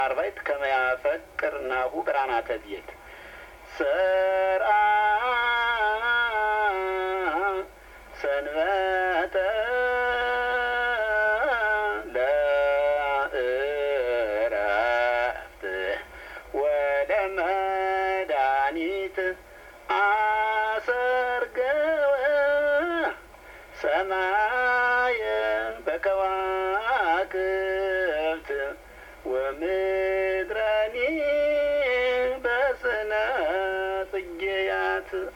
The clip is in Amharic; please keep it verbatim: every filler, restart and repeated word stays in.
አርባዕት ከመ ያፈቅር ናሁ ብርሃናተ ቤት ሰርአ ሰንበተ ለእረፍት ወለመድኃኒት አሰርገወ ሰማየ በከዋክብት ወምድረኒ